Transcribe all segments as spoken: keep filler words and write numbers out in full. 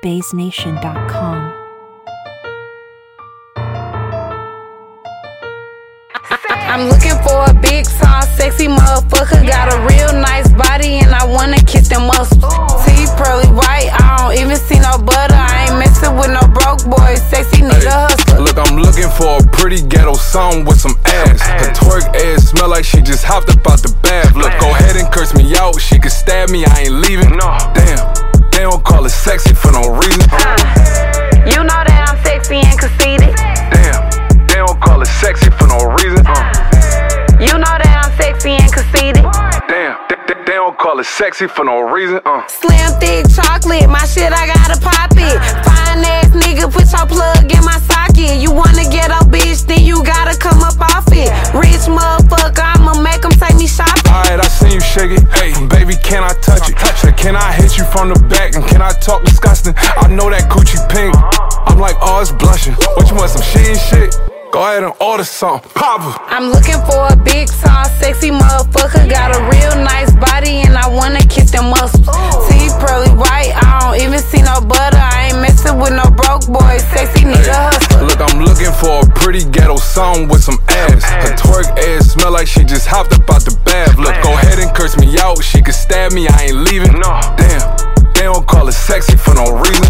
bays nation dot com. I'm looking for a big, tall, sexy motherfucker. Got a real nice body and I wanna kiss them muscles. Teeth pearly white, I don't even see no butter. I ain't messing with no broke boys. Sexy need a hustler. Look, I'm looking for a pretty ghetto song with some ass. Her twerk ass smell like she just hopped up out the bath. Look, go ahead and curse me out. She could stab me, I ain't leaving. Damn, they don't call it sexy for no reason. Uh, you know that I'm sexy and conceited. Damn, they don't call it sexy for no reason. Uh. You know that I'm sexy and conceited. Damn, they, they, they don't call it sexy for no reason. Uh. Slim, thick, chocolate, my shit, I gotta pop it. Fine ass nigga, put your plug in my socket. You wanna get a bitch, then you gotta come up off it. Rich motherfucker, I'ma make him take me shopping. Alright, I seen you shake it. Hey, baby, can I touch it? Say, can I hit you from the back and can I talk disgusting? I know that Gucci pink. I'm like, oh, it's blushing. What you want, some Shein shit? Go ahead and order something, pop it. I'm looking for a big, tall, sexy motherfucker. Got a real nice body and I wanna kiss them muscles. Teeth pearly white, I don't even see no butter. I ain't messing with no broke boys. Sexy need a hustler. Look, I'm looking for a pretty ghetto song with some ass. Her twerk ass smell like she just hopped up out the bath. Look, go ahead and curse me out. She could stab me, I ain't leaving. Damn, they don't call it sexy for no reason.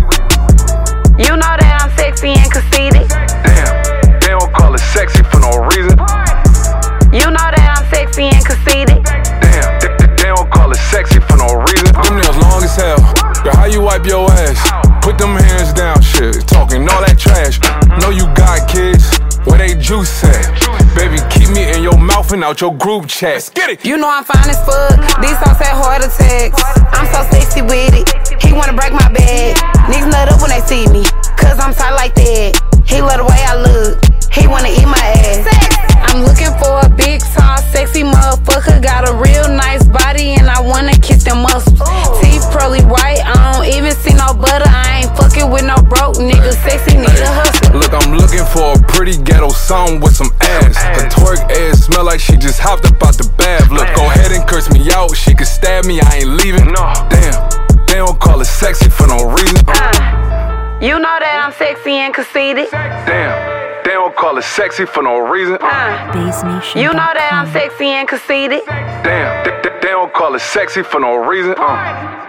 You know that I'm sexy and conceited. Damn, they don't call it sexy for no reason. You know that I'm sexy and conceited. Damn, they, they, they don't call it sexy for no reason. Them nails long as hell. Girl, how you wipe your ass? Put them hands down, shit. Talking all that trash. Know you got kids. Where they juice at? Baby, keep me in your mouth and out your group chat. Let's get it. You know I'm fine as fuck. These songs have heart attacks. I'm so sexy with it. He wanna break my bed. Niggas nut up when they see me, cause I'm tight like that. He love the way I look. He wanna eat my ass. I'm looking for a big, tall, sexy motherfucker. Got a real nice body and I wanna kiss them muscles. Teeth pearly white, I don't even see no butter. I ain't fucking with no broke nigga. Sexy need a hustler. Look, I'm looking for a pretty ghetto song with some ass. Her twerk ass smell like she just hopped up out the bath. Look, go ahead and curse me out. She could stab me, I ain't leaving. Damn, they don't call it sexy for no reason. Uh, you know that I'm sexy and conceited. Damn, they don't call it sexy for no reason. Uh, bays nation dot com. you know that I'm sexy and conceited. Damn, they, they, they don't call it sexy for no reason. Uh.